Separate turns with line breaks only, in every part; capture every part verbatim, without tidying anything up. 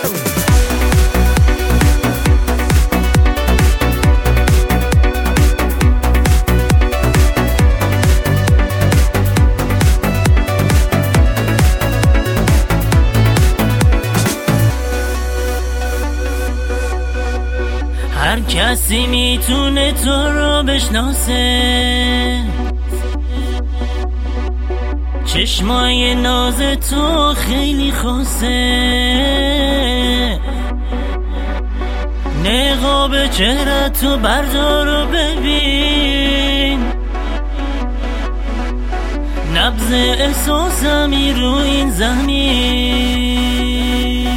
هر کسی میتونه تو رو بشناسه، چشمای ناز تو خیلی خاصه، نقاب چهره تو بردار و ببین، نبض احساسمی رو این زمین.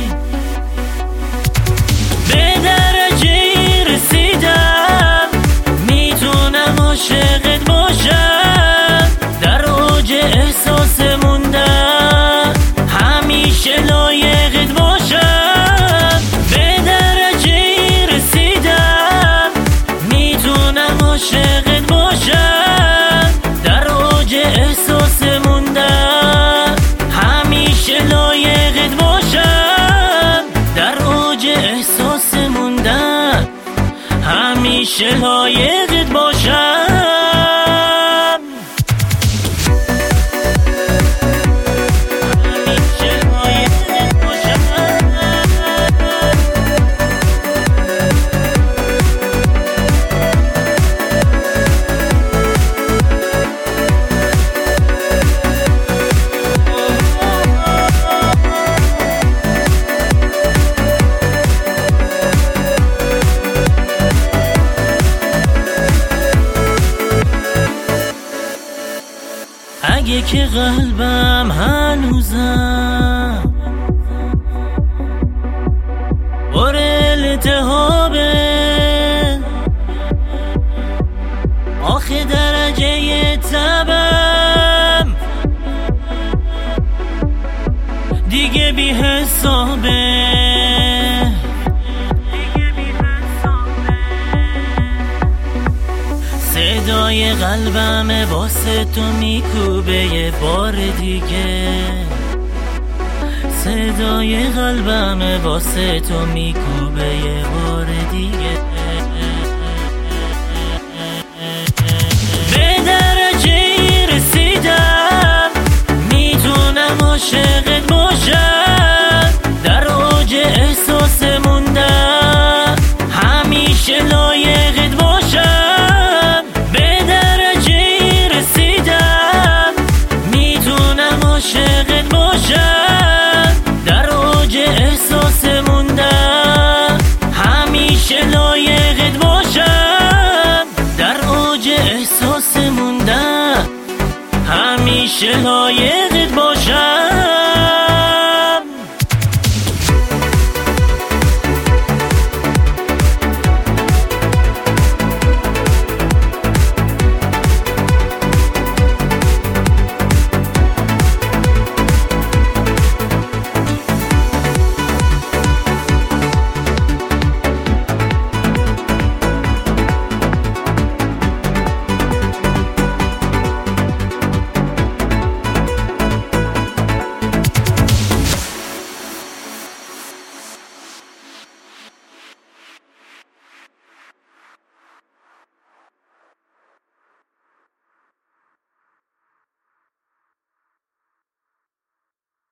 به درجه رسیدم میتونم عاشقت باشم، در اوج احساس موندم همیشه لایقت باشم. به درجه رسیدم میتونم عاشقت باشم، در اوج احساس موندم همیشه لایقت باشم، در اوج احساس موندم همیشه لایقت باشم. اگه که قلبم هنوزم پر التهابه، آخه درجه تبم دیگه بی حسابه، صدای قلبم واسه تو میکوبه یه بار دیگه، صدای قلبم واسه تو میکوبه یه بار دیگه. به درجه رسیدم میتونم عاشقت باشم،